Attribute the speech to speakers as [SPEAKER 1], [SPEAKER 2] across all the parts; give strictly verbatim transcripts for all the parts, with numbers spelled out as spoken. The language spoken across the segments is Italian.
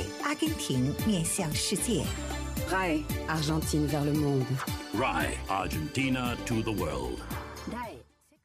[SPEAKER 1] 阿根廷面向世界。
[SPEAKER 2] R A I Argentine vers le monde.
[SPEAKER 3] R A I Argentina to the world.
[SPEAKER 2] R A I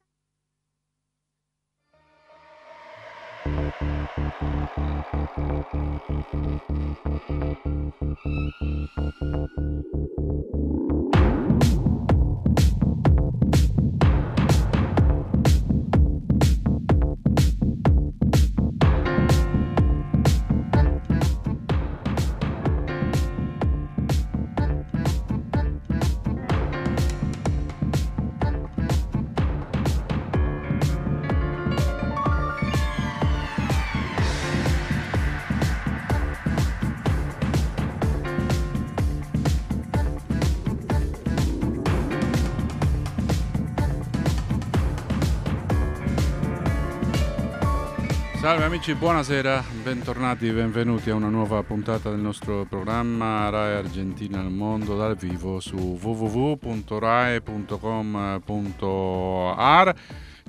[SPEAKER 4] Salve amici, buonasera, bentornati, benvenuti a una nuova puntata del nostro programma RAI Argentina al mondo dal vivo su w w w punto rai punto com punto a r,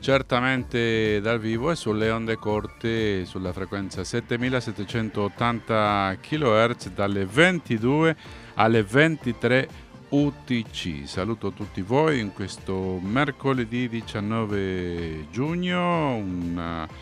[SPEAKER 4] certamente dal vivo e sulle onde corte sulla frequenza settemilasettecentottanta chilohertz dalle ventidue alle ventitré U T C. Saluto tutti voi in questo mercoledì diciannove giugno, una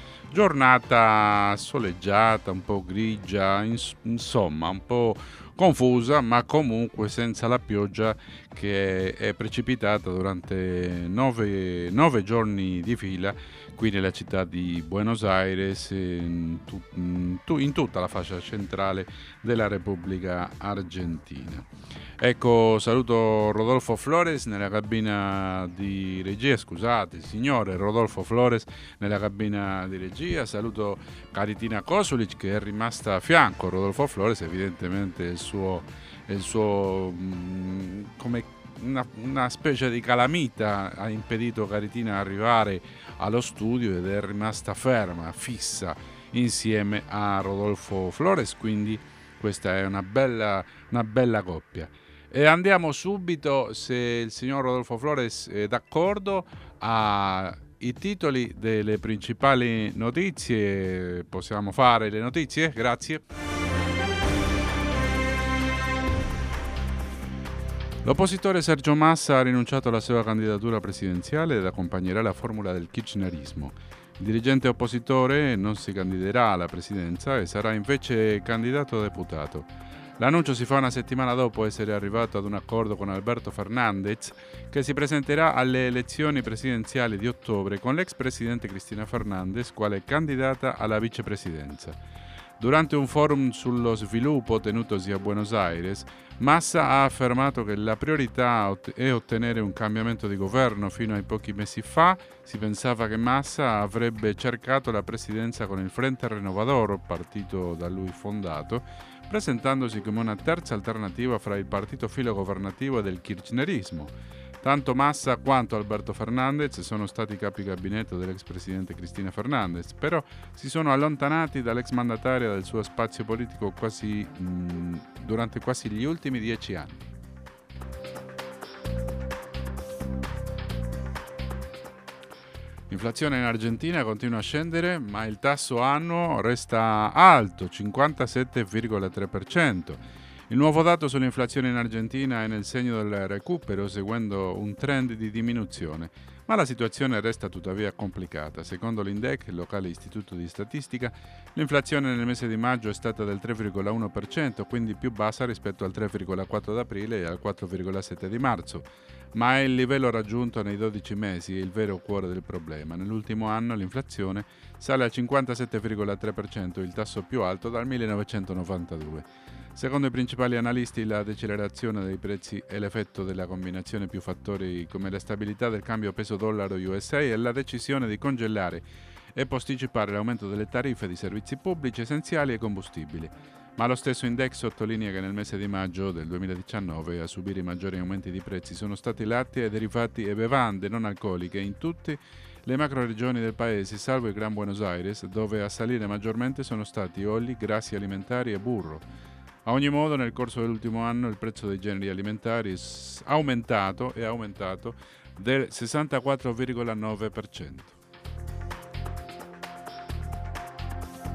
[SPEAKER 4] giornata soleggiata, un po' grigia, ins- insomma un po' confusa, ma comunque senza la pioggia che è precipitata durante nove, nove giorni di fila qui nella città di Buenos Aires, in, tu, in, tu, in tutta la fascia centrale della Repubblica Argentina. Ecco, saluto Rodolfo Flores nella cabina di regia, scusate, il signore Rodolfo Flores nella cabina di regia, saluto Caritina Kosulic che è rimasta a fianco a Rodolfo Flores, evidentemente il suo, il suo mh, come una, una specie di calamita ha impedito Caritina arrivare allo studio ed è rimasta ferma, fissa insieme a Rodolfo Flores, quindi questa è una bella, una bella coppia. E andiamo subito, se il signor Rodolfo Flores è d'accordo, ai titoli delle principali notizie. Possiamo fare le notizie? Grazie. L'oppositore Sergio Massa ha rinunciato alla sua candidatura presidenziale ed accompagnerà la formula del kirchnerismo. Il dirigente oppositore non si candiderà alla presidenza e sarà invece candidato a deputato. L'annuncio si fa una settimana dopo essere arrivato ad un accordo con Alberto Fernández, che si presenterà alle elezioni presidenziali di ottobre con l'ex presidente Cristina Fernández quale candidata alla vicepresidenza. Durante un forum sullo sviluppo tenutosi a Buenos Aires, Massa ha affermato che la priorità è ottenere un cambiamento di governo. Fino a pochi mesi fa si pensava che Massa avrebbe cercato la presidenza con il Frente Renovador, partito da lui fondato, presentandosi come una terza alternativa fra il partito filogovernativo e del kirchnerismo. Tanto Massa quanto Alberto Fernández sono stati capi gabinetto dell'ex presidente Cristina Fernández, però si sono allontanati dall'ex mandataria dal suo spazio politico quasi, mh, durante quasi gli ultimi dieci anni. L'inflazione in Argentina continua a scendere, ma il tasso annuo resta alto, cinquantasette virgola tre per cento. Il nuovo dato sull'inflazione in Argentina è nel segno del recupero, seguendo un trend di diminuzione, ma la situazione resta tuttavia complicata. Secondo l'Indec, il locale istituto di statistica, l'inflazione nel mese di maggio è stata del tre virgola uno per cento, quindi più bassa rispetto al tre virgola quattro di aprile e al quattro virgola sette di marzo. Ma è il livello raggiunto nei dodici mesi il vero cuore del problema. Nell'ultimo anno l'inflazione sale al cinquantasette virgola tre per cento, il tasso più alto dal millenovecentonovantadue. Secondo i principali analisti, la decelerazione dei prezzi è l'effetto della combinazione più fattori come la stabilità del cambio peso-dollaro U S A e la decisione di congelare e posticipare l'aumento delle tariffe di servizi pubblici essenziali e combustibili. Ma lo stesso Index sottolinea che nel mese di maggio del duemiladiciannove a subire i maggiori aumenti di prezzi sono stati latte e derivati e bevande non alcoliche in tutte le macroregioni del paese, salvo il Gran Buenos Aires, dove a salire maggiormente sono stati oli, grassi alimentari e burro. A ogni modo, nel corso dell'ultimo anno il prezzo dei generi alimentari è aumentato e aumentato del sessantaquattro virgola nove per cento.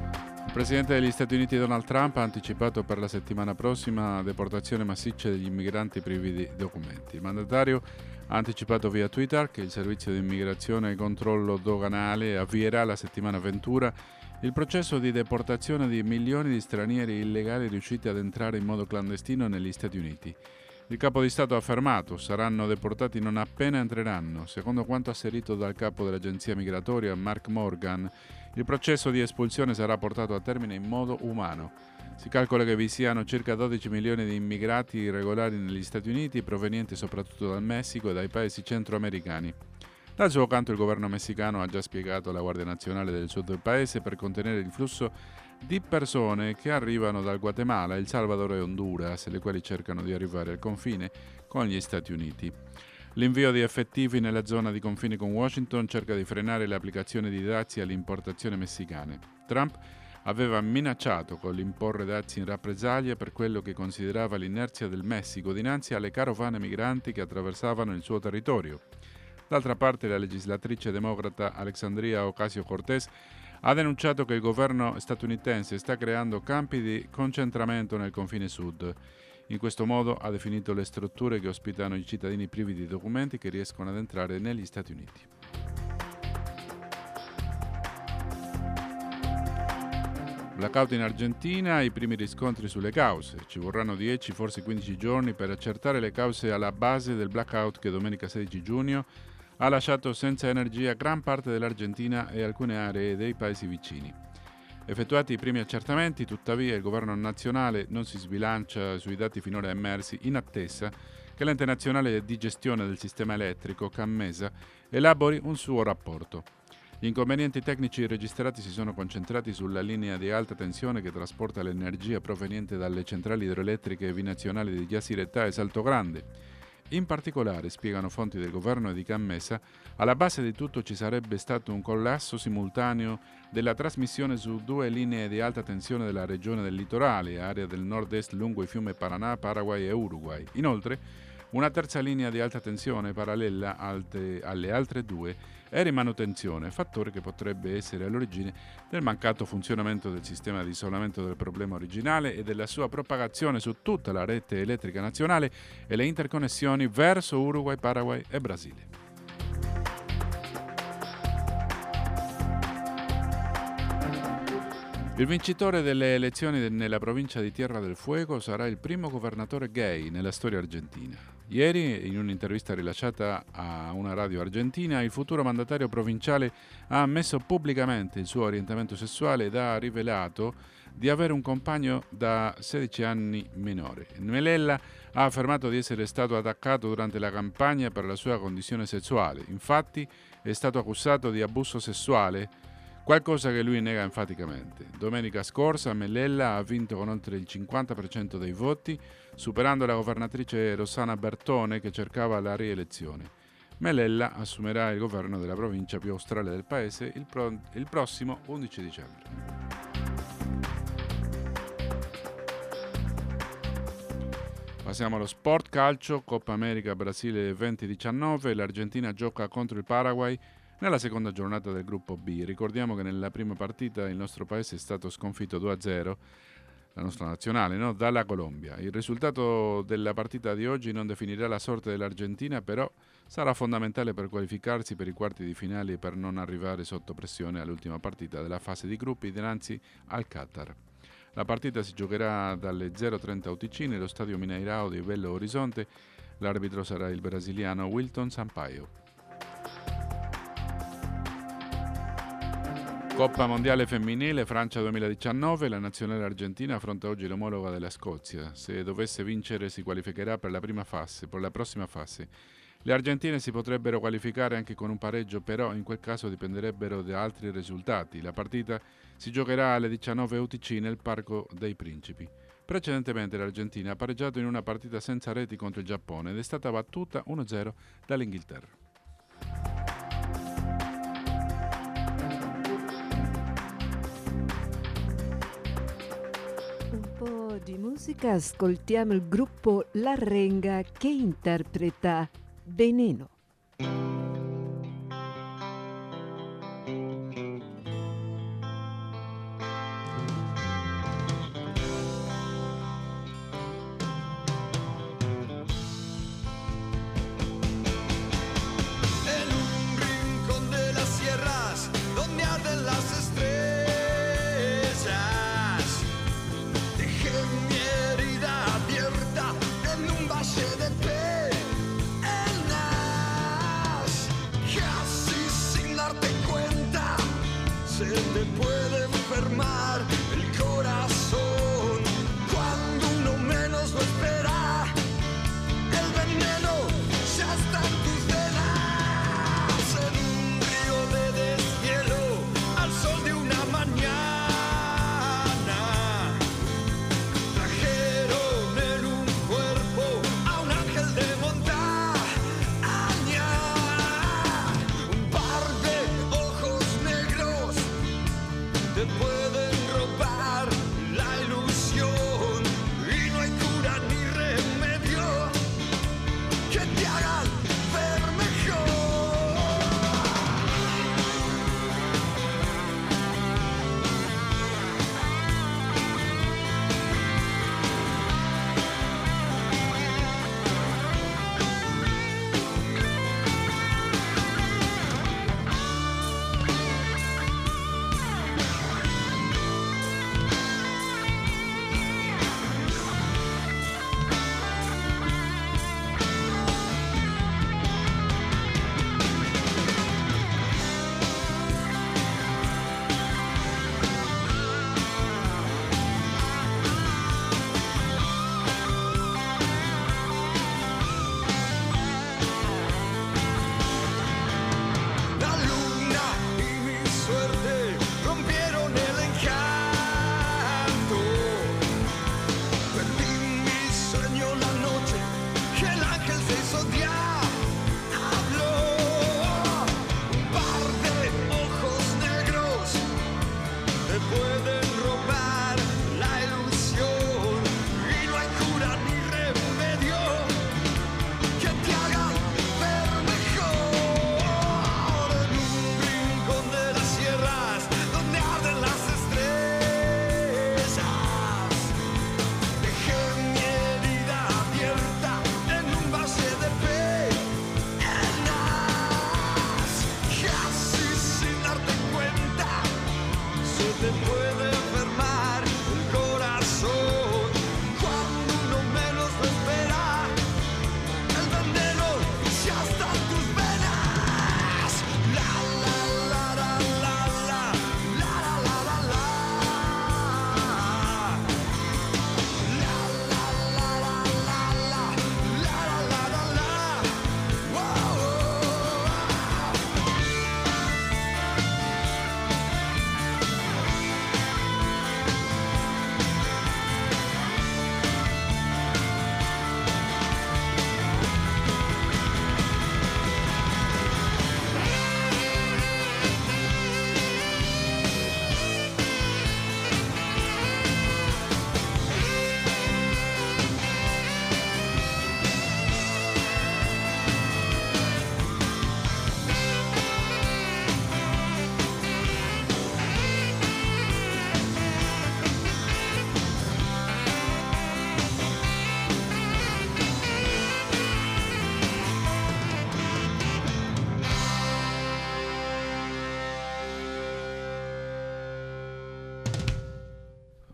[SPEAKER 4] Il Presidente degli Stati Uniti Donald Trump ha anticipato per la settimana prossima la deportazione massiccia degli immigranti privi di documenti. Il mandatario ha anticipato via Twitter che il servizio di immigrazione e controllo doganale avvierà la settimana ventura il processo di deportazione di milioni di stranieri illegali riusciti ad entrare in modo clandestino negli Stati Uniti. Il capo di Stato ha affermato: saranno deportati non appena entreranno. Secondo quanto asserito dal capo dell'agenzia migratoria Mark Morgan, il processo di espulsione sarà portato a termine in modo umano. Si calcola che vi siano circa dodici milioni di immigrati irregolari negli Stati Uniti, provenienti soprattutto dal Messico e dai paesi centroamericani. Dal suo canto il governo messicano ha già spiegato alla Guardia Nazionale del sud del paese per contenere il flusso di persone che arrivano dal Guatemala, El Salvador e Honduras, le quali cercano di arrivare al confine con gli Stati Uniti. L'invio di effettivi nella zona di confine con Washington cerca di frenare l'applicazione di dazi alle importazioni messicane. Trump aveva minacciato con l'imporre dazi in rappresaglia per quello che considerava l'inerzia del Messico dinanzi alle carovane migranti che attraversavano il suo territorio. D'altra parte, la legislatrice democrata Alexandria Ocasio-Cortez ha denunciato che il governo statunitense sta creando campi di concentramento nel confine sud. In questo modo ha definito le strutture che ospitano i cittadini privi di documenti che riescono ad entrare negli Stati Uniti. Blackout in Argentina, i primi riscontri sulle cause. Ci vorranno dieci, forse quindici giorni per accertare le cause alla base del blackout che domenica sedici giugno ha lasciato senza energia gran parte dell'Argentina e alcune aree dei paesi vicini. Effettuati i primi accertamenti, tuttavia, il governo nazionale non si sbilancia sui dati finora emersi, in attesa che l'ente nazionale di gestione del sistema elettrico, CAMMESA, elabori un suo rapporto. Gli inconvenienti tecnici registrati si sono concentrati sulla linea di alta tensione che trasporta l'energia proveniente dalle centrali idroelettriche binazionali di Yacyretá e Salto Grande. In particolare, spiegano fonti del governo e di CAMMESA, alla base di tutto ci sarebbe stato un collasso simultaneo della trasmissione su due linee di alta tensione della regione del litorale, area del nord-est lungo i fiumi Paraná, Paraguay e Uruguay. Inoltre, una terza linea di alta tensione parallela alte, alle altre due era in manutenzione, fattore che potrebbe essere all'origine del mancato funzionamento del sistema di isolamento del problema originale e della sua propagazione su tutta la rete elettrica nazionale e le interconnessioni verso Uruguay, Paraguay e Brasile. Il vincitore delle elezioni nella provincia di Tierra del Fuego sarà il primo governatore gay nella storia argentina. Ieri, in un'intervista rilasciata a una radio argentina, il futuro mandatario provinciale ha ammesso pubblicamente il suo orientamento sessuale ed ha rivelato di avere un compagno da sedici anni minore. Melella ha affermato di essere stato attaccato durante la campagna per la sua condizione sessuale. Infatti, è stato accusato di abuso sessuale, qualcosa che lui nega enfaticamente. Domenica scorsa Melella ha vinto con oltre il cinquanta per cento dei voti, superando la governatrice Rosana Bertone che cercava la rielezione. Melella assumerà il governo della provincia più australe del paese il, pro- il prossimo undici dicembre. Passiamo allo sport calcio, Coppa America Brasile duemiladiciannove, l'Argentina gioca contro il Paraguay nella seconda giornata del gruppo B. Ricordiamo che nella prima partita il nostro paese è stato sconfitto due a zero, la nostra nazionale, no? dalla Colombia. Il risultato della partita di oggi non definirà la sorte dell'Argentina, però sarà fondamentale per qualificarsi per i quarti di finale e per non arrivare sotto pressione all'ultima partita della fase di gruppi dinanzi al Qatar. La partita si giocherà dalle zero trenta U T C nello stadio Mineirao di Belo Horizonte. L'arbitro sarà il brasiliano Wilton Sampaio. Coppa Mondiale Femminile Francia duemiladiciannove, la nazionale argentina affronta oggi l'omologa della Scozia. Se dovesse vincere si qualificherà per la prima fase, per la prossima fase. Le argentine si potrebbero qualificare anche con un pareggio, però in quel caso dipenderebbero da altri risultati. La partita si giocherà alle diciannove U T C nel Parco dei Principi. Precedentemente l'Argentina ha pareggiato in una partita senza reti contro il Giappone ed è stata battuta uno a zero dall'Inghilterra.
[SPEAKER 5] Di musica ascoltiamo il gruppo La Renga che interpreta Veneno.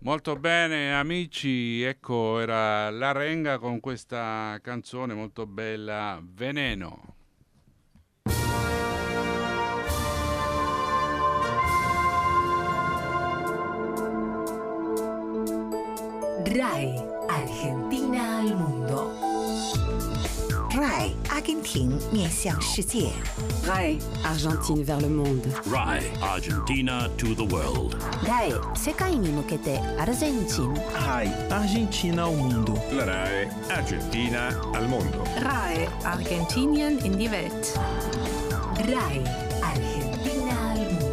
[SPEAKER 4] Molto bene amici, ecco era La Renga con questa canzone molto bella, Veneno.
[SPEAKER 1] RAI Argentina al mondo. RAI 阿根廷面向世界。
[SPEAKER 2] RAI Argentine vers le monde.
[SPEAKER 3] RAI Argentina to the world.
[SPEAKER 6] ライ世界に向けてアルゼンチン
[SPEAKER 7] RAI Argentina al mondo.
[SPEAKER 8] La RAI Argentina al mondo.
[SPEAKER 9] RAI Argentinien in die Welt.
[SPEAKER 1] RAI Argentina al mondo.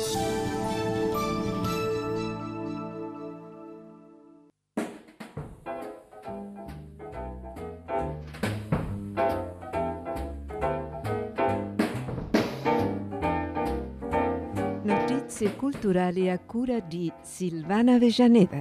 [SPEAKER 5] Notizie culturali a cura di Silvana Avellaneda.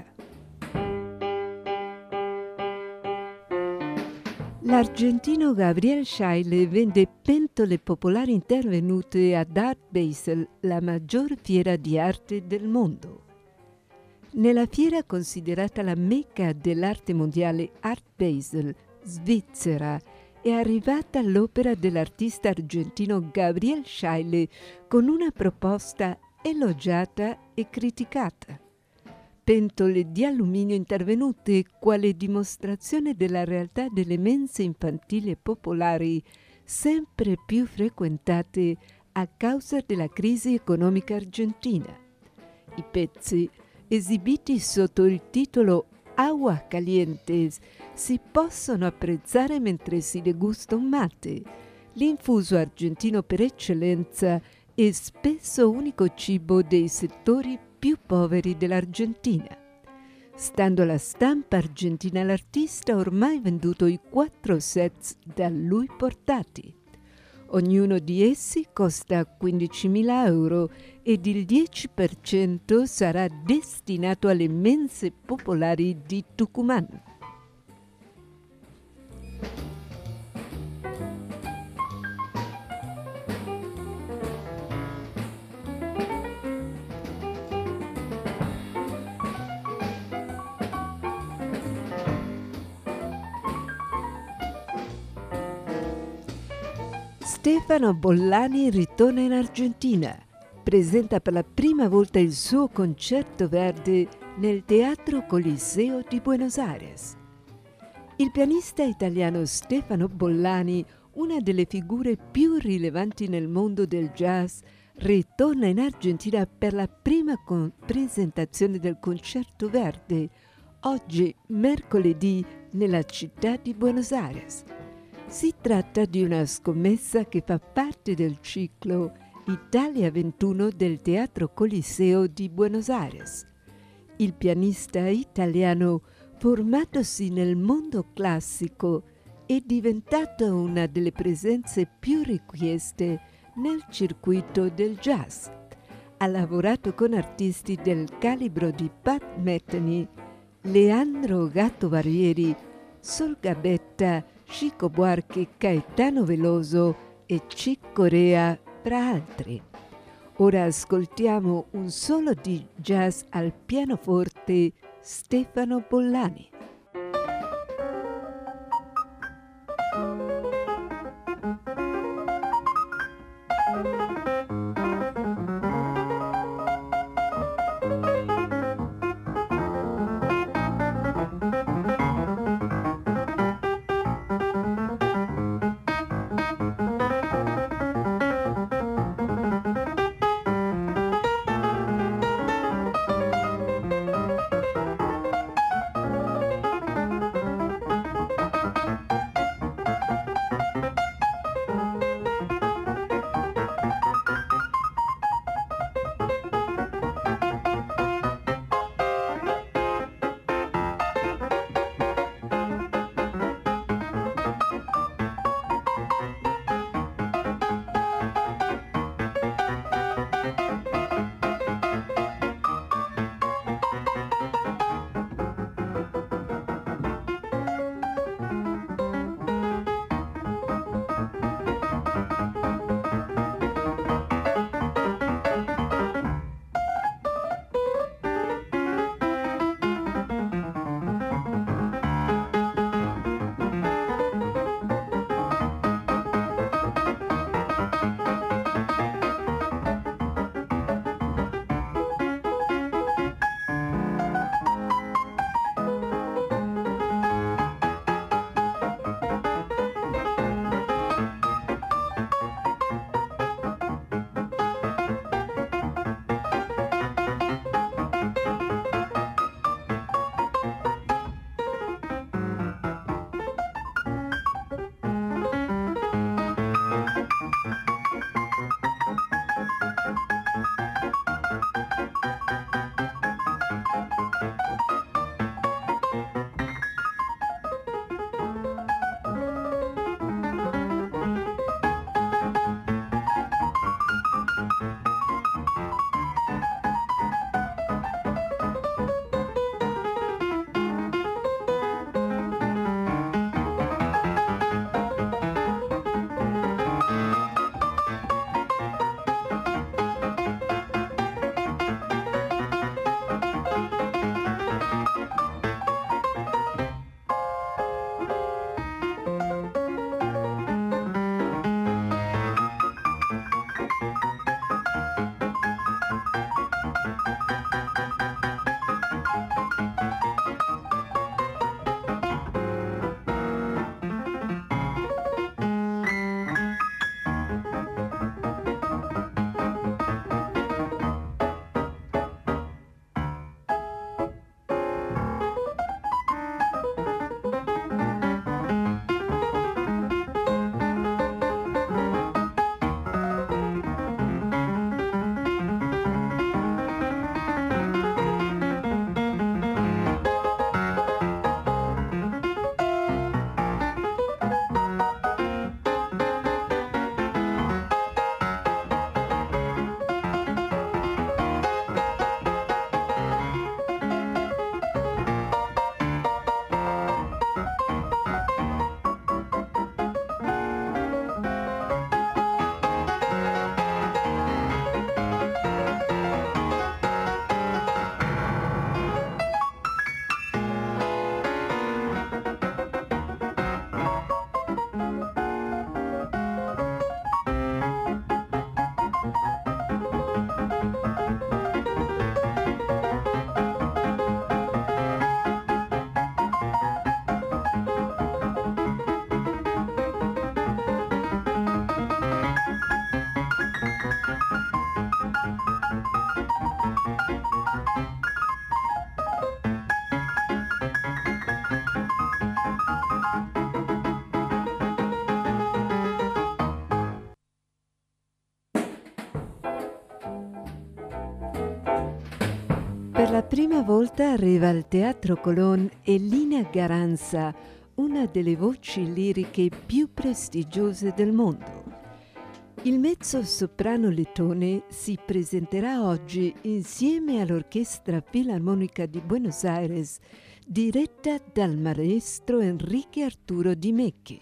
[SPEAKER 5] L'argentino Gabriel Scheile vende pentole popolari intervenute ad Art Basel, la maggior fiera di arte del mondo. Nella fiera considerata la mecca dell'arte mondiale Art Basel, Svizzera, è arrivata l'opera dell'artista argentino Gabriel Scheile con una proposta elogiata e criticata. Pentole di alluminio intervenute quale dimostrazione della realtà delle mense infantili e popolari sempre più frequentate a causa della crisi economica argentina. I pezzi, esibiti sotto il titolo Aguas Calientes, si possono apprezzare mentre si degusta un mate, l'infuso argentino per eccellenza e spesso unico cibo dei settori più poveri dell'Argentina. Stando alla stampa argentina, l'artista ha ormai venduto i quattro sets da lui portati. Ognuno di essi costa quindicimila euro ed il dieci per cento sarà destinato alle mense popolari di Tucumán. Stefano Bollani ritorna in Argentina. Presenta per la prima volta il suo concerto verde nel Teatro Coliseo di Buenos Aires. Il pianista italiano Stefano Bollani, una delle figure più rilevanti nel mondo del jazz, ritorna in Argentina per la prima con- presentazione del concerto verde, oggi mercoledì nella città di Buenos Aires. Si tratta di una scommessa che fa parte del ciclo Italia ventuno del Teatro Coliseo di Buenos Aires. Il pianista italiano, formatosi nel mondo classico, è diventato una delle presenze più richieste nel circuito del jazz. Ha lavorato con artisti del calibro di Pat Metheny, Leandro Gatto-Barbieri, Sol Gabetta, Chico Buarque, Caetano Veloso e Chick Corea, tra altri. Ora ascoltiamo un solo di jazz al pianoforte, Stefano Bollani. la prima volta arriva al Teatro Colón Elina Garanza, una delle voci liriche più prestigiose del mondo. Il mezzo-soprano lettone si presenterà oggi insieme all'Orchestra Filarmonica di Buenos Aires, diretta dal maestro Enrique Arturo Di Mecchi.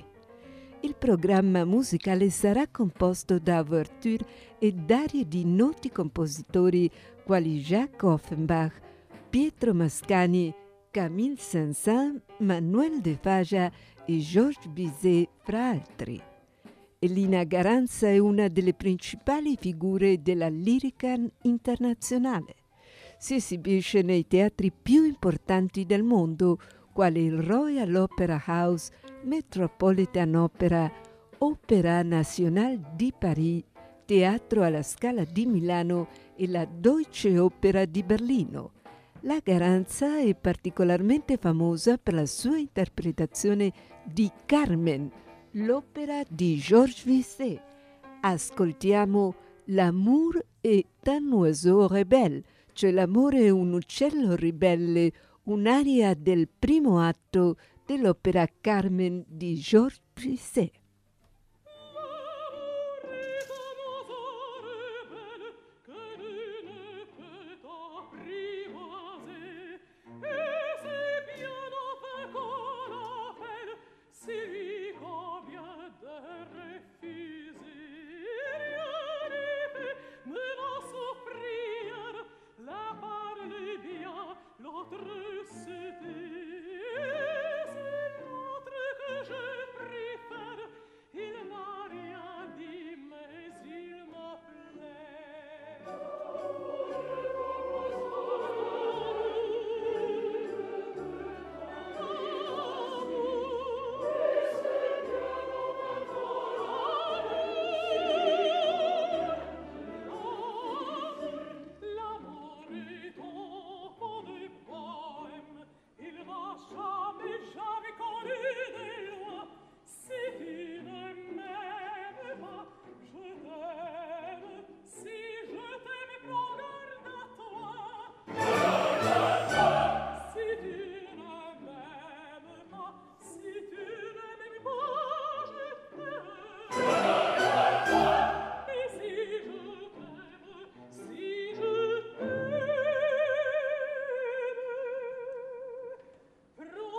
[SPEAKER 5] Il programma musicale sarà composto da ouverture e d'arie di noti compositori quali Jacques Offenbach, Pietro Mascagni, Camille Saint-Saëns, Manuel de Falla e Georges Bizet, fra altri. Elina Garanza è una delle principali figure della lirica internazionale. Si esibisce nei teatri più importanti del mondo, quali il Royal Opera House, Metropolitan Opera, Opéra National di Paris, Teatro alla Scala di Milano e la Deutsche Opera di Berlino. La Garanza è particolarmente famosa per la sua interpretazione di Carmen, l'opera di Georges Bizet. Ascoltiamo L'amour est un oiseau rebelle, cioè l'amore è un uccello ribelle, un'aria del primo atto dell'opera Carmen di Georges Bizet.
[SPEAKER 10] Pro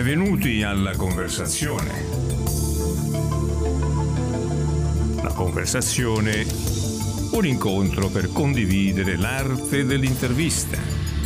[SPEAKER 8] Benvenuti alla conversazione. La conversazione, un incontro per condividere l'arte dell'intervista.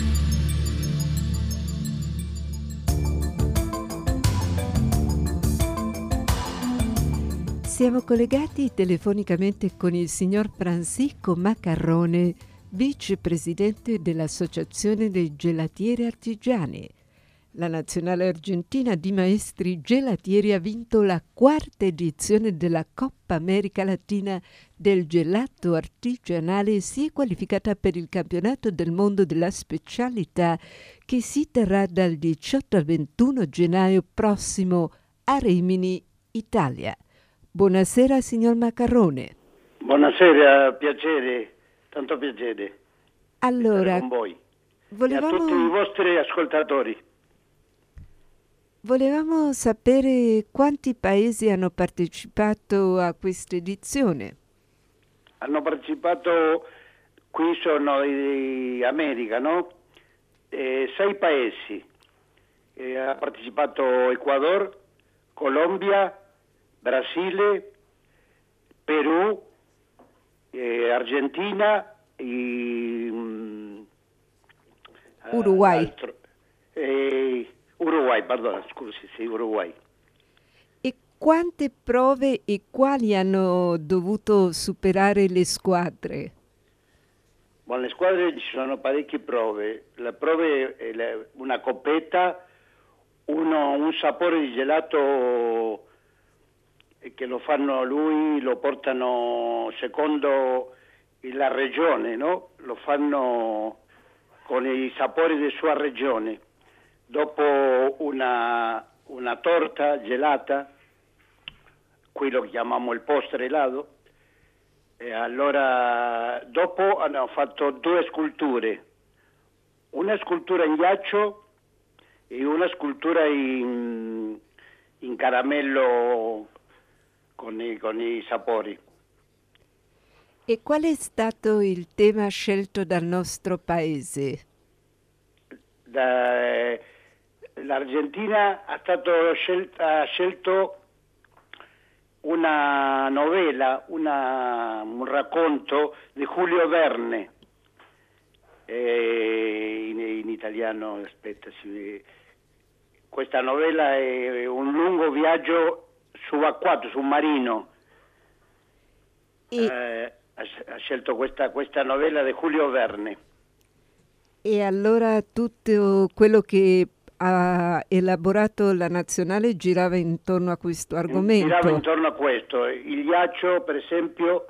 [SPEAKER 5] Siamo collegati telefonicamente con il signor Francisco Maccarrone, vicepresidente dell'Associazione dei Gelatieri Artigiani. La nazionale argentina di maestri gelatieri ha vinto la quarta edizione della Coppa America Latina del gelato artigianale e si è qualificata per il campionato del mondo della specialità che si terrà dal diciotto al ventuno gennaio prossimo a Rimini, Italia. Buonasera signor Maccarrone.
[SPEAKER 10] Buonasera, piacere, tanto piacere.
[SPEAKER 5] Allora,
[SPEAKER 10] con voi
[SPEAKER 5] volevamo...
[SPEAKER 10] e a tutti i vostri ascoltatori.
[SPEAKER 5] Volevamo sapere quanti paesi hanno partecipato a questa edizione.
[SPEAKER 10] Hanno partecipato, qui sono di America, no? Eh, sei paesi. Eh, ha partecipato Ecuador, Colombia, Brasile, Perù, eh, Argentina e um,
[SPEAKER 5] Uruguay.
[SPEAKER 10] Altro, eh, Uruguay, perdono, scusi, sì, Uruguay.
[SPEAKER 5] E quante prove e quali hanno dovuto superare le squadre?
[SPEAKER 10] Buon, le squadre ci sono parecchie prove. La prova è la, una coppetta, uno, un sapore di gelato che lo fanno lui, lo portano secondo la regione, no? Lo fanno con i sapori della sua regione. Dopo una, una torta gelata, qui lo chiamiamo il postre elato, e allora dopo hanno fatto due sculture, una scultura in ghiaccio e una scultura in, in caramello con i, con i sapori.
[SPEAKER 5] E qual è stato il tema scelto dal nostro paese?
[SPEAKER 10] Da, L'Argentina ha, stato scelta, ha scelto una novella, una, un racconto di Julio Verne, eh, in, in italiano, aspetta, si, questa novella è un lungo viaggio subacquato, submarino.
[SPEAKER 5] E...
[SPEAKER 10] Eh, ha, ha scelto questa, questa novella di Julio Verne.
[SPEAKER 5] E allora tutto quello che ha elaborato la nazionale girava intorno a questo argomento?
[SPEAKER 10] Girava intorno a questo. Il ghiaccio, per esempio,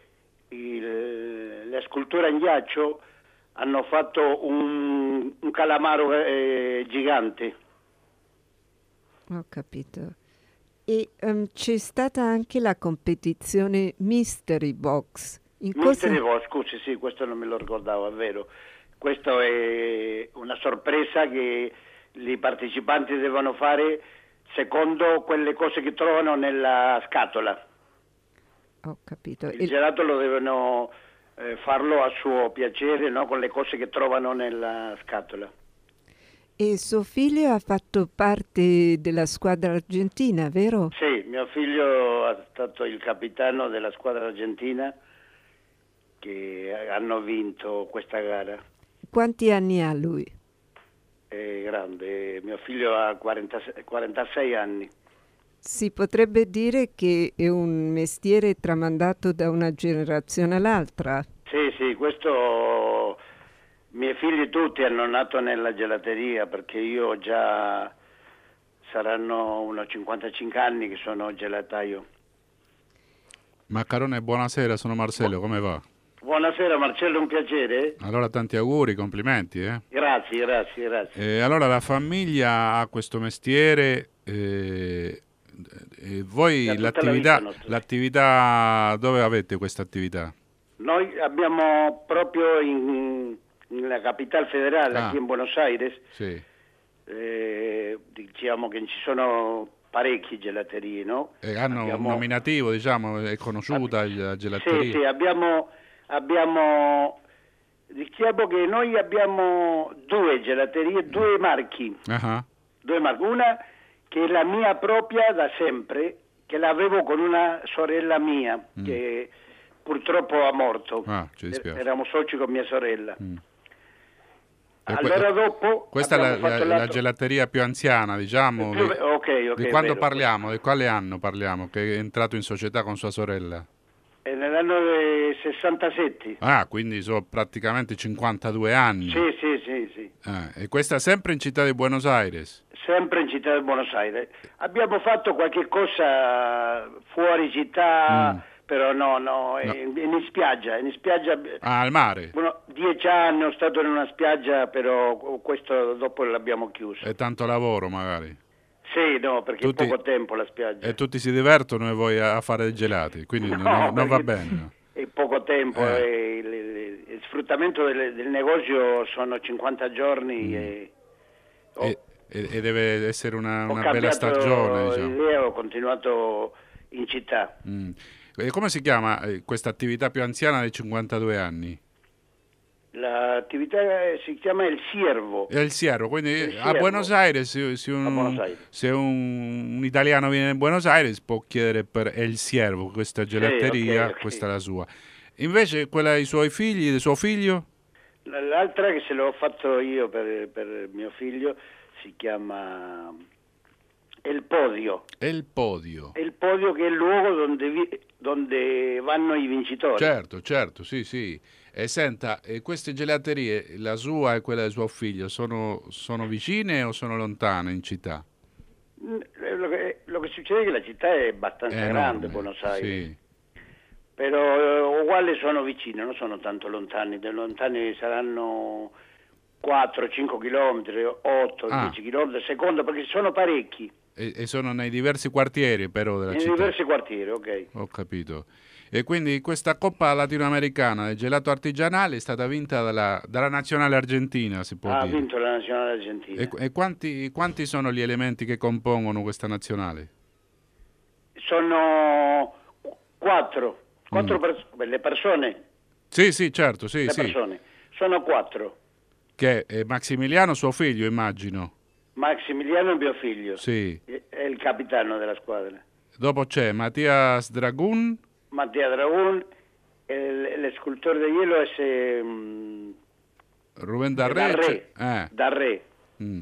[SPEAKER 10] il, la scultura in ghiaccio, hanno fatto un, un calamaro eh, gigante.
[SPEAKER 5] Ho capito. E um, c'è stata anche la competizione Mystery Box. In
[SPEAKER 10] Mystery
[SPEAKER 5] cosa...
[SPEAKER 10] Box, scusi, sì, questo non me lo ricordavo, è vero. Questa è una sorpresa che i partecipanti devono fare secondo quelle cose che trovano nella scatola.
[SPEAKER 5] Ho capito.
[SPEAKER 10] Il gelato lo devono eh, farlo a suo piacere, no? Con le cose che trovano nella scatola.
[SPEAKER 5] E suo figlio ha fatto parte della squadra argentina, vero?
[SPEAKER 10] Sì, mio figlio è stato il capitano della squadra argentina che hanno vinto questa gara.
[SPEAKER 5] Quanti anni ha lui?
[SPEAKER 10] È grande, mio figlio ha quarantasei, quarantasei anni.
[SPEAKER 5] Si potrebbe dire che è un mestiere tramandato da una generazione all'altra.
[SPEAKER 10] Sì, sì, questo miei figli tutti hanno nato nella gelateria, perché io già saranno unos cinquantacinque anni che sono gelataio.
[SPEAKER 4] Maccarrone, buonasera, sono Marcello, come va?
[SPEAKER 10] Buonasera Marcello, un piacere.
[SPEAKER 4] Allora tanti auguri, complimenti. Eh?
[SPEAKER 10] Grazie, grazie, grazie.
[SPEAKER 4] Eh, allora la famiglia ha questo mestiere, eh, e voi l'attività,
[SPEAKER 10] la
[SPEAKER 4] l'attività, dove avete questa attività?
[SPEAKER 10] Noi abbiamo proprio in, nella capitale federale,
[SPEAKER 4] ah.
[SPEAKER 10] qui in Buenos Aires,
[SPEAKER 4] sì.
[SPEAKER 10] eh, diciamo che ci sono parecchie gelaterie, no?
[SPEAKER 4] E hanno abbiamo... un nominativo, diciamo, è conosciuta Ab- la gelateria?
[SPEAKER 10] Sì, sì, abbiamo... abbiamo diciamo che noi abbiamo due gelaterie, due marchi,
[SPEAKER 4] uh-huh.
[SPEAKER 10] due marchi. Una che è la mia propria da sempre, che l'avevo con una sorella mia, mm. che purtroppo ha morto.
[SPEAKER 4] Ah, ci dispiace.
[SPEAKER 10] Eravamo soci con mia sorella. Mm.
[SPEAKER 4] Allora
[SPEAKER 10] que- dopo
[SPEAKER 4] questa è la, la, la gelateria più anziana, diciamo.
[SPEAKER 10] Più, ok, ok.
[SPEAKER 4] Di quando
[SPEAKER 10] vero.
[SPEAKER 4] parliamo? Di quale anno parliamo? Che è entrato in società con sua sorella?
[SPEAKER 10] È nell'anno del sessantasette.
[SPEAKER 4] Ah, quindi sono praticamente cinquantadue anni.
[SPEAKER 10] Sì, sì, sì, sì.
[SPEAKER 4] Ah, e questa sempre in città di Buenos Aires?
[SPEAKER 10] Sempre in città di Buenos Aires. Abbiamo fatto qualche cosa fuori città, mm. però no, no, no. In, in spiaggia, in spiaggia.
[SPEAKER 4] Ah, al mare?
[SPEAKER 10] Bueno, dieci anni ho stato in una spiaggia, però questo dopo l'abbiamo chiuso.
[SPEAKER 4] E tanto lavoro magari?
[SPEAKER 10] Sì, no, perché
[SPEAKER 4] tutti,
[SPEAKER 10] è poco tempo la spiaggia.
[SPEAKER 4] E tutti si divertono e voi a fare i gelati, quindi no, non, non va bene. No?
[SPEAKER 10] È poco tempo,
[SPEAKER 4] eh.
[SPEAKER 10] e il, il, il sfruttamento del, del negozio sono cinquanta giorni mm. e,
[SPEAKER 4] oh, e, e deve essere una, una
[SPEAKER 10] bella
[SPEAKER 4] stagione. Diciamo.
[SPEAKER 10] Idea, ho continuato in città.
[SPEAKER 4] Mm. E come si chiama questa attività più anziana dei cinquantadue anni?
[SPEAKER 10] L'attività si chiama Il Ciervo.
[SPEAKER 4] È il Ciervo, quindi
[SPEAKER 10] il
[SPEAKER 4] a Buenos Aires, se, se, un,
[SPEAKER 10] Buenos Aires.
[SPEAKER 4] se un, un italiano viene a Buenos Aires può chiedere per El Ciervo, questa gelateria, sì, okay, okay. Questa è la sua. Invece quella dei suoi figli, del suo figlio?
[SPEAKER 10] L'altra che se l'ho fatto io per, per mio figlio si chiama El Podio.
[SPEAKER 4] El Podio.
[SPEAKER 10] El Podio, che è il luogo dove, vi, dove vanno i vincitori.
[SPEAKER 4] Certo, certo, sì, sì. E senta, e queste gelaterie, la sua e quella del suo figlio, sono, sono vicine o sono lontane in città?
[SPEAKER 10] Lo che, lo che succede è che la città è abbastanza è grande, Buenos Aires.
[SPEAKER 4] Sì.
[SPEAKER 10] Però eh, uguali sono vicine, non sono tanto lontani. Da lontani saranno quattro cinque chilometri, otto
[SPEAKER 4] ah.
[SPEAKER 10] dieci chilometri, secondo, perché sono parecchi.
[SPEAKER 4] E, e sono nei diversi quartieri però della
[SPEAKER 10] nei
[SPEAKER 4] città?
[SPEAKER 10] Nei diversi quartieri, ok.
[SPEAKER 4] Ho capito. E quindi questa Coppa latinoamericana del gelato artigianale è stata vinta dalla, dalla nazionale argentina, si può
[SPEAKER 10] ha
[SPEAKER 4] dire.
[SPEAKER 10] Ha vinto la nazionale argentina.
[SPEAKER 4] E, e quanti, quanti sono gli elementi che compongono questa nazionale?
[SPEAKER 10] Sono quattro. Quattro mm. pers- le persone?
[SPEAKER 4] Sì, sì, certo, sì,
[SPEAKER 10] le
[SPEAKER 4] sì.
[SPEAKER 10] persone. Sono quattro.
[SPEAKER 4] Che è Maximiliano, suo figlio, immagino.
[SPEAKER 10] Maximiliano è mio figlio.
[SPEAKER 4] Sì.
[SPEAKER 10] È il capitano della squadra.
[SPEAKER 4] Dopo c'è Mattias Dragun.
[SPEAKER 10] Mattia Dragun, il scultore di hielo è se, um,
[SPEAKER 4] Rubén Darré.
[SPEAKER 10] Darré.
[SPEAKER 4] Eh.
[SPEAKER 10] Darré.
[SPEAKER 4] Mm.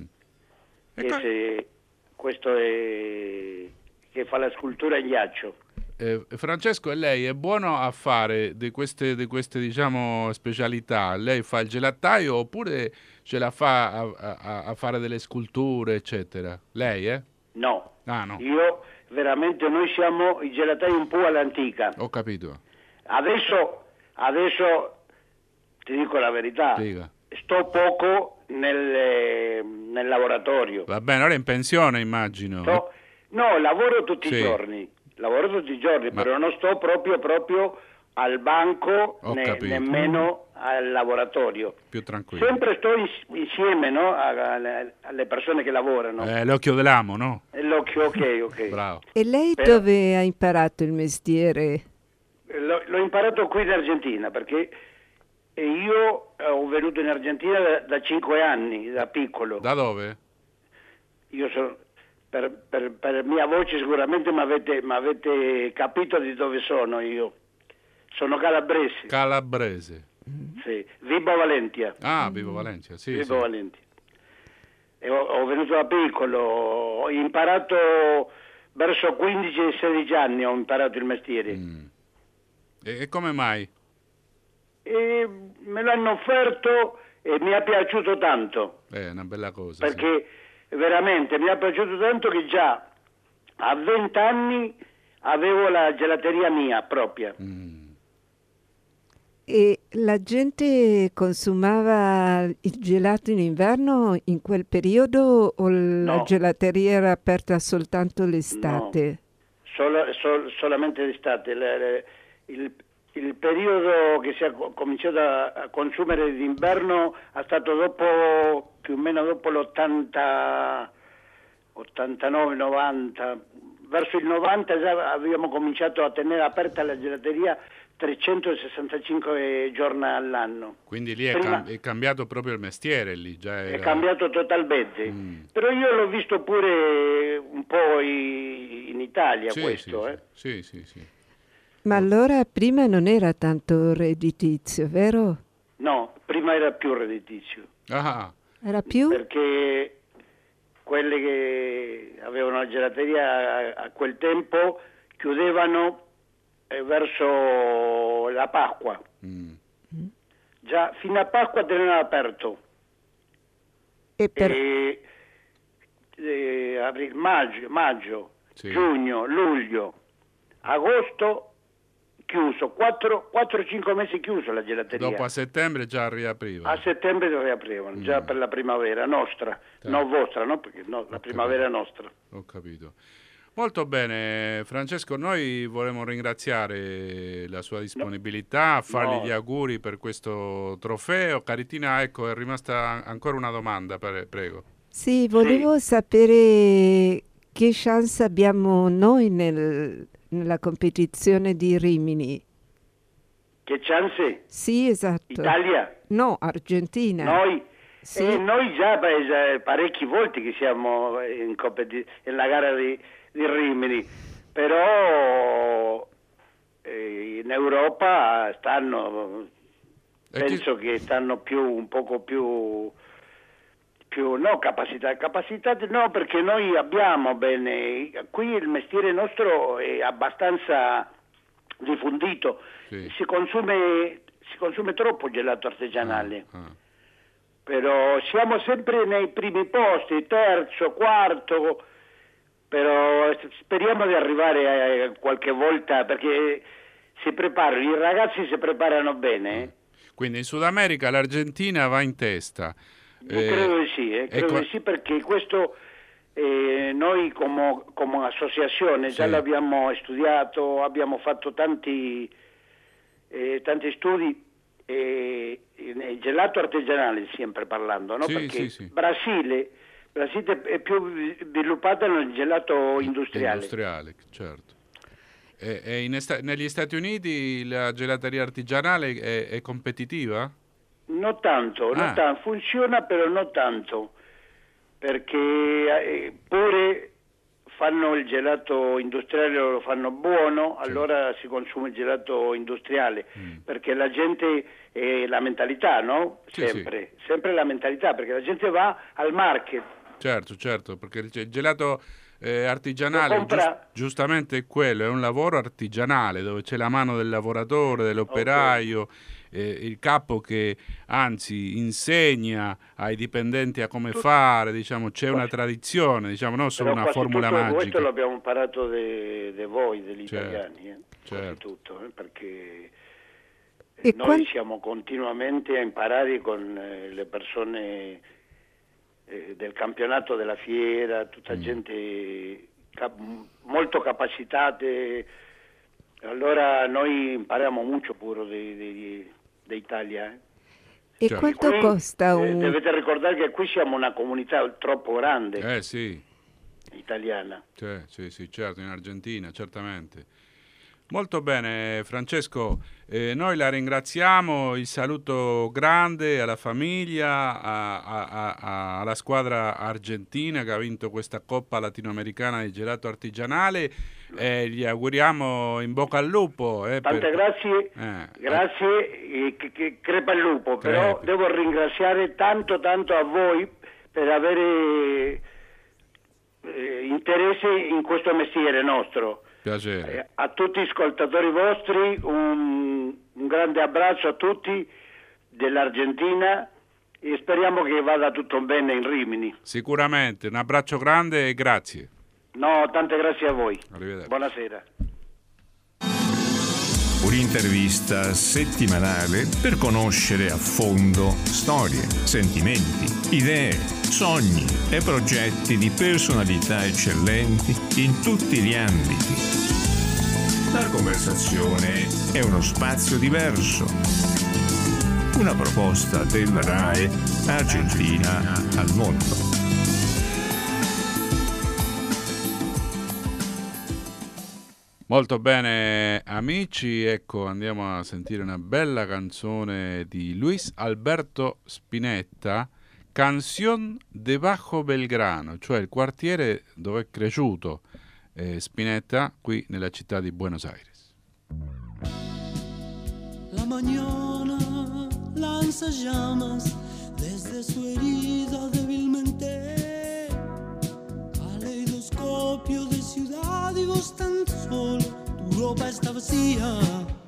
[SPEAKER 10] Ese, questo è che fa la scultura in ghiaccio.
[SPEAKER 4] Eh, Francesco, e lei è buono a fare di queste, di queste diciamo specialità? Lei fa il gelataio oppure ce la fa a, a, a fare delle sculture, eccetera? Lei, eh?
[SPEAKER 10] No.
[SPEAKER 4] Ah, no.
[SPEAKER 10] Io veramente, noi siamo i gelatai un po' all'antica.
[SPEAKER 4] Ho capito.
[SPEAKER 10] Adesso, adesso ti dico la verità.
[SPEAKER 4] Dica.
[SPEAKER 10] Sto poco nel, nel laboratorio.
[SPEAKER 4] Va bene, ora è in pensione, immagino.
[SPEAKER 10] Sto, no, lavoro tutti
[SPEAKER 4] sì.
[SPEAKER 10] i giorni. Lavoro tutti i giorni,
[SPEAKER 4] Ma...
[SPEAKER 10] però non sto proprio proprio al banco, ne, nemmeno al laboratorio.
[SPEAKER 4] Più tranquillo.
[SPEAKER 10] Sempre sto insieme, no? alle, alle persone che lavorano.
[SPEAKER 4] Eh, l'occhio dell'amo, no?
[SPEAKER 10] L'occhio, ok, ok.
[SPEAKER 4] Bravo.
[SPEAKER 5] E lei però, dove ha imparato il mestiere?
[SPEAKER 10] L'ho, l'ho imparato qui in Argentina, perché io ho venuto in Argentina da, da cinque anni, da piccolo.
[SPEAKER 4] Da dove?
[SPEAKER 10] Io sono... Per, per, per mia voce sicuramente mi avete, avete capito di dove sono io. Sono calabrese.
[SPEAKER 4] Calabrese.
[SPEAKER 10] Sì, Vibo Valentia.
[SPEAKER 4] Ah, Vibo Valentia, sì.
[SPEAKER 10] Vibo
[SPEAKER 4] sì.
[SPEAKER 10] Valentia. E ho, ho venuto da piccolo, ho imparato verso quindici sedici anni, ho imparato il mestiere.
[SPEAKER 4] Mm. E, e come mai?
[SPEAKER 10] E me l'hanno offerto e mi è piaciuto tanto.
[SPEAKER 4] È una bella cosa.
[SPEAKER 10] Perché...
[SPEAKER 4] Sì.
[SPEAKER 10] Veramente mi è piaciuto tanto che già a venti anni avevo la gelateria mia propria.
[SPEAKER 4] Mm.
[SPEAKER 5] E la gente consumava il gelato in inverno in quel periodo o la
[SPEAKER 10] no.
[SPEAKER 5] gelateria era aperta soltanto l'estate?
[SPEAKER 10] No, Solo, sol, solamente l'estate. Le, le, il, il periodo che si è cominciato a consumere d'inverno è stato dopo, più o meno dopo l'ottanta, ottantanove novanta. Verso il novanta già abbiamo cominciato a tenere aperta la gelateria trecentosessantacinque giorni all'anno.
[SPEAKER 4] Quindi lì è,
[SPEAKER 10] Prima,
[SPEAKER 4] cam- è cambiato proprio il mestiere lì, già era...
[SPEAKER 10] È cambiato totalmente.
[SPEAKER 4] Mm.
[SPEAKER 10] Però io l'ho visto pure un Italia
[SPEAKER 4] sì,
[SPEAKER 10] questo.
[SPEAKER 4] Sì,
[SPEAKER 10] eh.
[SPEAKER 4] sì, sì, sì.
[SPEAKER 5] Ma allora prima non era tanto redditizio, vero?
[SPEAKER 10] No, prima era più redditizio.
[SPEAKER 4] Ah.
[SPEAKER 5] Era più?
[SPEAKER 10] Perché quelle che avevano la gelateria a, a quel tempo chiudevano eh, verso la Pasqua.
[SPEAKER 4] Mm.
[SPEAKER 10] Già fino a Pasqua tenevano aperto.
[SPEAKER 5] E per...
[SPEAKER 10] E, e, apri- maggio, maggio
[SPEAKER 4] Sì.
[SPEAKER 10] giugno, luglio, agosto chiuso, quattro cinque mesi chiuso la gelateria.
[SPEAKER 4] Dopo a settembre già riapriva.
[SPEAKER 10] A settembre lo riaprivano,
[SPEAKER 4] Mm.
[SPEAKER 10] già per la primavera nostra,
[SPEAKER 4] Sì.
[SPEAKER 10] non vostra, no? Perché no, la
[SPEAKER 4] Ho
[SPEAKER 10] primavera è
[SPEAKER 4] capito.
[SPEAKER 10] nostra.
[SPEAKER 4] Ho capito. Molto bene, Francesco, noi vorremmo ringraziare la sua disponibilità, fargli
[SPEAKER 10] No.
[SPEAKER 4] gli auguri per questo trofeo. Caritina, ecco, è rimasta ancora una domanda, pre- prego.
[SPEAKER 5] Sì, volevo sapere che chance abbiamo noi nel, nella competizione di Rimini.
[SPEAKER 10] Che chance?
[SPEAKER 5] Sì, esatto.
[SPEAKER 10] Italia?
[SPEAKER 5] No, Argentina.
[SPEAKER 10] Noi?
[SPEAKER 5] Sì.
[SPEAKER 10] Eh, noi già, beh, già parecchi volti che siamo in competi- nella gara di, di Rimini, però eh, in Europa stanno,
[SPEAKER 4] E
[SPEAKER 10] penso che stanno più, un poco più, più no capacità, capacità no, perché noi abbiamo bene, qui il mestiere nostro è abbastanza diffondito,
[SPEAKER 4] Sì.
[SPEAKER 10] si consume, si consume troppo gelato artigianale.
[SPEAKER 4] Ah, ah.
[SPEAKER 10] Però siamo sempre nei primi posti, terzo, quarto, però speriamo di arrivare a qualche volta, perché si preparano, i ragazzi si preparano bene. eh.
[SPEAKER 4] Quindi in Sud America l'Argentina va in testa.
[SPEAKER 10] Io credo di sì, eh, credo
[SPEAKER 4] ecco-
[SPEAKER 10] di sì, perché questo eh, noi come, come associazione già
[SPEAKER 4] Sì.
[SPEAKER 10] l'abbiamo studiato, abbiamo fatto tanti, eh, tanti studi. E il gelato artigianale sempre parlando, no?
[SPEAKER 4] Sì,
[SPEAKER 10] Perché
[SPEAKER 4] sì, sì.
[SPEAKER 10] Brasile, Brasile è più sviluppata nel gelato industriale.
[SPEAKER 4] Industriale, certo. E, e in esta- negli Stati Uniti la gelateria artigianale è, è competitiva?
[SPEAKER 10] Non tanto,
[SPEAKER 4] Ah.
[SPEAKER 10] non tanto, funziona però non tanto, perché eh, pure fanno il gelato industriale, lo fanno buono, allora si consuma il gelato industriale,
[SPEAKER 4] Mm.
[SPEAKER 10] perché la gente, è la mentalità, no?
[SPEAKER 4] Sì,
[SPEAKER 10] Sempre, sempre la mentalità, perché la gente va al market.
[SPEAKER 4] Certo, certo, perché il ge- gelato eh, artigianale
[SPEAKER 10] Lo compra-
[SPEAKER 4] giust- giustamente è quello, è un lavoro artigianale dove c'è la mano del lavoratore, dell'operaio, eh, il capo che anzi insegna ai dipendenti a come fare, diciamo, c'è una tradizione, diciamo, non solo
[SPEAKER 10] Però
[SPEAKER 4] una
[SPEAKER 10] quasi
[SPEAKER 4] formula
[SPEAKER 10] tutto
[SPEAKER 4] magica.
[SPEAKER 10] questo l'abbiamo imparato di voi, degli
[SPEAKER 4] Certo,
[SPEAKER 10] italiani, eh? Quasi
[SPEAKER 4] certo.
[SPEAKER 10] tutto, eh? Perché
[SPEAKER 5] E
[SPEAKER 10] noi
[SPEAKER 5] quan-
[SPEAKER 10] siamo continuamente a imparare con eh, le persone eh, del campionato della fiera, tutta
[SPEAKER 4] Mm.
[SPEAKER 10] gente cap- molto capacitate, allora noi impariamo molto pure di, di, di Italia. Eh?
[SPEAKER 5] E
[SPEAKER 4] Certo.
[SPEAKER 5] quanto
[SPEAKER 10] Qui,
[SPEAKER 5] costa
[SPEAKER 10] eh,
[SPEAKER 5] un...
[SPEAKER 10] dovete ricordare che qui siamo una comunità troppo grande,
[SPEAKER 4] Eh sì,
[SPEAKER 10] italiana.
[SPEAKER 4] cioè, sì, sì, certo, in Argentina, certamente. Molto bene, Francesco, eh, noi la ringraziamo, il saluto grande alla famiglia, a- a- a- alla squadra argentina che ha vinto questa Coppa Latinoamericana di Gelato Artigianale e gli auguriamo in bocca al lupo. eh,
[SPEAKER 10] Tante
[SPEAKER 4] per-
[SPEAKER 10] grazie,
[SPEAKER 4] Eh,
[SPEAKER 10] grazie, e che, che crepa il lupo, però
[SPEAKER 4] Crepi.
[SPEAKER 10] devo ringraziare tanto tanto a voi per avere eh, interesse in questo mestiere nostro.
[SPEAKER 4] Piacere.
[SPEAKER 10] Eh, a tutti gli ascoltatori vostri un, un grande abbraccio a tutti dell'Argentina e speriamo che vada tutto bene in Rimini.
[SPEAKER 4] Sicuramente, un abbraccio grande e grazie.
[SPEAKER 10] No, tante grazie a voi.
[SPEAKER 4] Arrivederci.
[SPEAKER 10] Buonasera.
[SPEAKER 8] Un'intervista settimanale per conoscere a fondo storie, sentimenti, idee, sogni e progetti di personalità eccellenti in tutti gli ambiti. La conversazione è uno spazio diverso. Una proposta della RAI Argentina al mondo.
[SPEAKER 4] Molto bene amici, ecco andiamo a sentire una bella canzone di Luis Alberto Spinetta, Canción de Bajo Belgrano, cioè il quartiere dove è cresciuto eh, Spinetta qui nella città di Buenos Aires.
[SPEAKER 11] La mañana lanza llamas desde su herida débilmente, caleidoscopio de ciudad y vos tan solo, tu ropa está vacía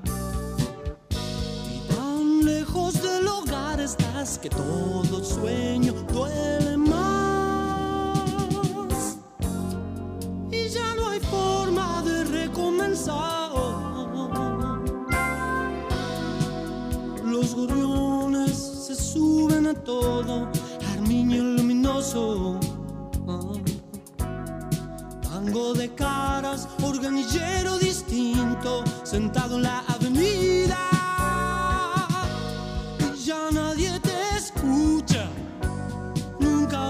[SPEAKER 11] y tan lejos del hogar estás que todo sueño duele más y ya no hay forma de recomenzar. Los gorriones se suben a todo, armiño luminoso, ah. Tango de caras, organillero distinto, sentado en la avenida. Y ya nadie te escucha, nunca.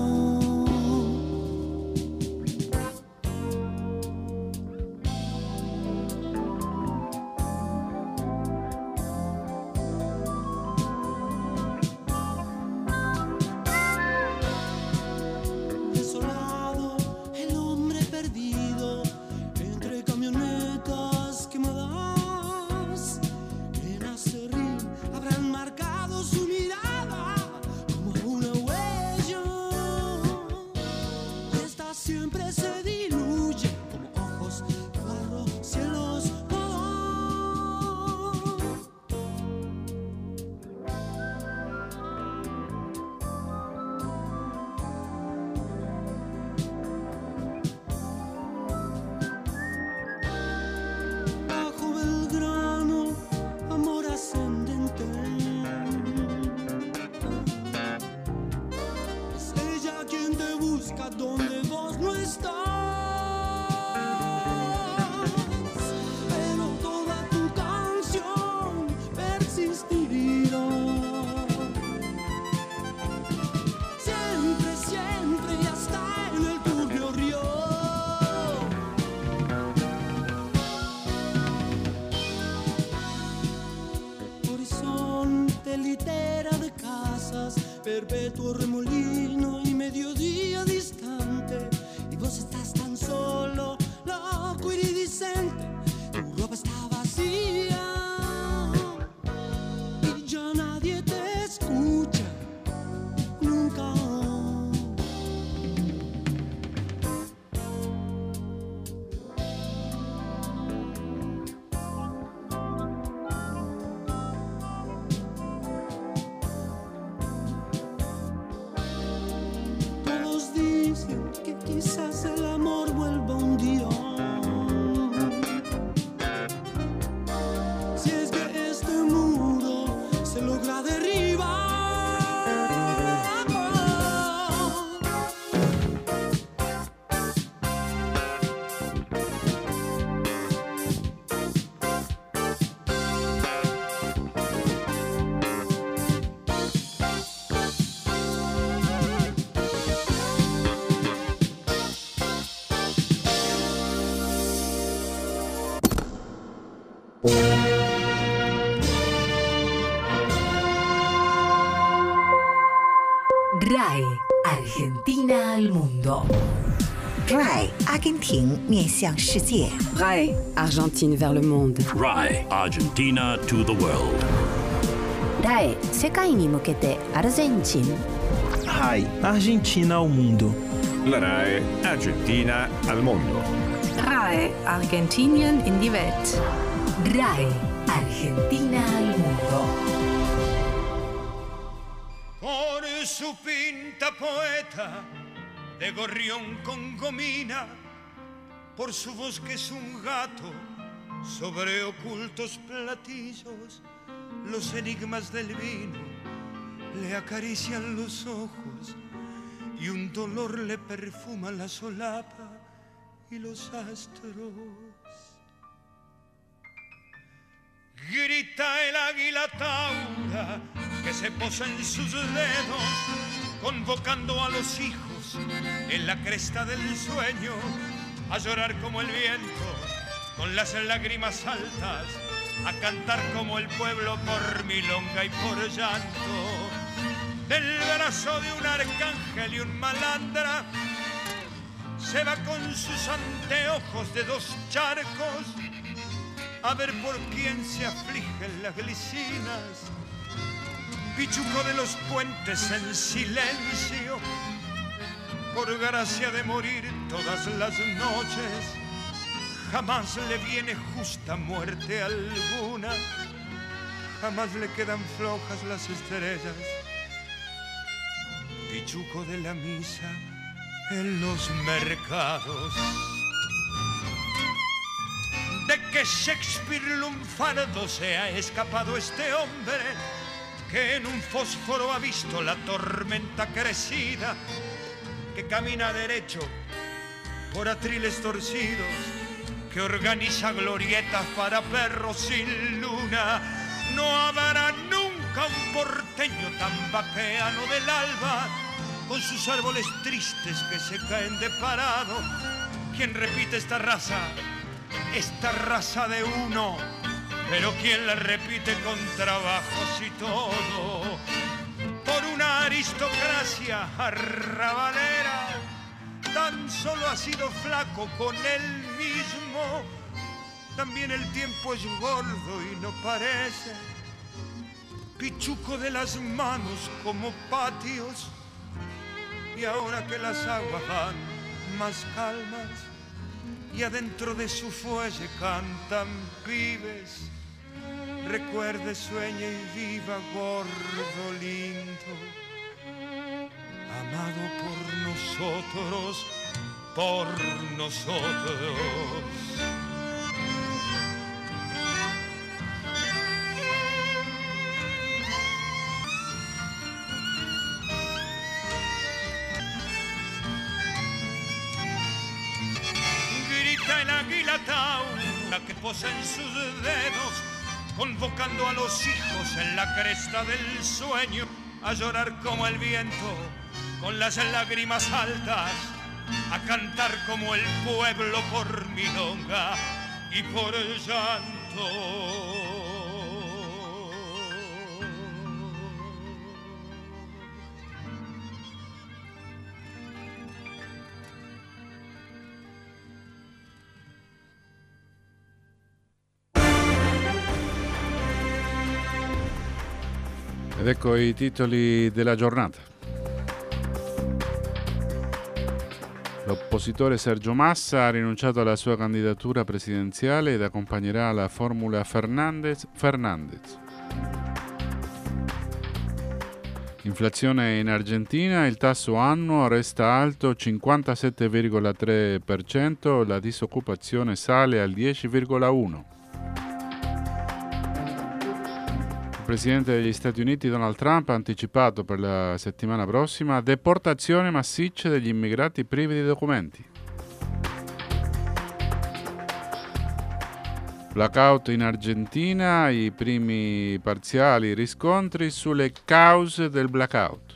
[SPEAKER 11] Perpetuo remolino y mediodía distante, y vos estás tan solo, loco iridiscente, tu ropa está vacía y ya nadie te escucha, nunca. Quizás el amor vuelva un día. Si es que este muro se logra derribar.
[SPEAKER 1] R A E Argentina al mundo.
[SPEAKER 12] R A E 阿根廷面向世界。
[SPEAKER 2] R A E Argentine vers le monde.
[SPEAKER 3] R A E Argentina to the world.
[SPEAKER 6] R A E 世界に向けてアルゼンチン。
[SPEAKER 7] R A E Argentina ao mundo.
[SPEAKER 8] La R A E Argentina al mondo.
[SPEAKER 9] R A E Argentinien in die Welt.
[SPEAKER 1] R A E Argentina al mundo.
[SPEAKER 13] Por su pinta poeta de gorrión con gomina, por su voz que es un gato sobre ocultos platillos, los enigmas del vino le acarician los ojos y un dolor le perfuma la solapa y los astros. Grita el águila taura que se posa en sus dedos, convocando a los hijos en la cresta del sueño a llorar como el viento, con las lágrimas altas, a cantar como el pueblo por milonga y por llanto. Del brazo de un arcángel y un malandra se va con sus anteojos de dos charcos a ver por quién se afligen las glicinas. Pichuco de los puentes en silencio, por gracia de morir todas las noches, jamás le viene justa muerte alguna, jamás le quedan flojas las estrellas. Pichuco de la misa en los mercados. De que Shakespeare lunfardo se ha escapado este hombre, que en un fósforo ha visto la tormenta crecida, que camina derecho por atriles torcidos, que organiza glorietas para perros sin luna. No habrá nunca un porteño tan vaqueano del alba, con sus árboles tristes que se caen de parado. Quien repite esta raza, esta raza de uno, pero quien la repite con trabajos y todo, por una aristocracia arrabalera, tan solo ha sido flaco con él mismo. También el tiempo es gordo y no parece. Pichuco de las manos como patios, y ahora que las aguas van más calmas y adentro de su fuelle cantan pibes, recuerde, sueñe y viva, gordo lindo, amado por nosotros, por nosotros. Grita el águila taura que posa en sus dedos, convocando a los hijos en la cresta del sueño, a llorar como el viento, con las lágrimas altas, a cantar como el pueblo por milonga y por llanto.
[SPEAKER 4] Ed ecco i titoli della giornata. L'oppositore Sergio Massa ha rinunciato alla sua candidatura presidenziale ed accompagnerà la formula Fernandez-Fernandez. Inflazione in Argentina, il tasso annuo resta alto cinquantasette virgola tre per cento, la disoccupazione sale al dieci virgola uno per cento. Il presidente degli Stati Uniti Donald Trump ha anticipato per la settimana prossima deportazioni massicce degli immigrati privi di documenti. Blackout in Argentina, i primi parziali riscontri sulle cause del blackout.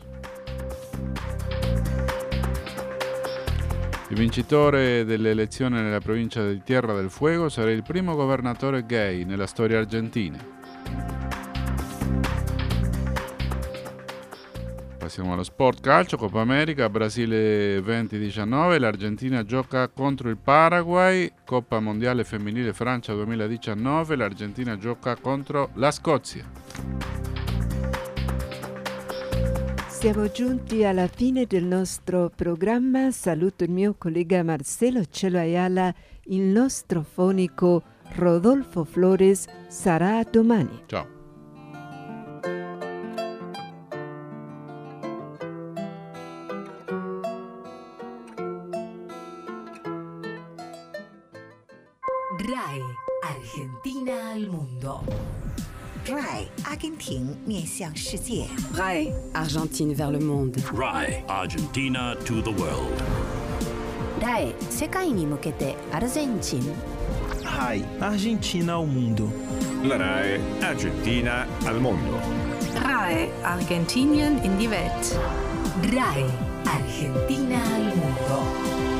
[SPEAKER 4] Il vincitore delle elezioni nella provincia di Tierra del Fuego sarà il primo governatore gay nella storia argentina. Passiamo allo sport calcio, Coppa America, Brasile duemiladiciannove, l'Argentina gioca contro il Paraguay, Coppa Mondiale Femminile Francia duemiladiciannove, l'Argentina gioca contro la Scozia.
[SPEAKER 5] Siamo giunti alla fine del nostro programma, saluto il mio collega Marcelo Cielo Ayala, il nostro fonico Rodolfo Flores sarà domani.
[SPEAKER 4] Ciao.
[SPEAKER 1] R A E Argentina al mundo.
[SPEAKER 12] R A E 阿根廷面向世界。
[SPEAKER 2] R A E Argentine vers le monde.
[SPEAKER 3] R A E Argentina to the world.
[SPEAKER 6] R A E 世界に向けてアルゼンチン。
[SPEAKER 7] R A E Argentina ao mundo.
[SPEAKER 8] La R A E Argentina al mondo.
[SPEAKER 9] R A E Argentinien in die Welt.
[SPEAKER 1] R A E Argentina al mundo.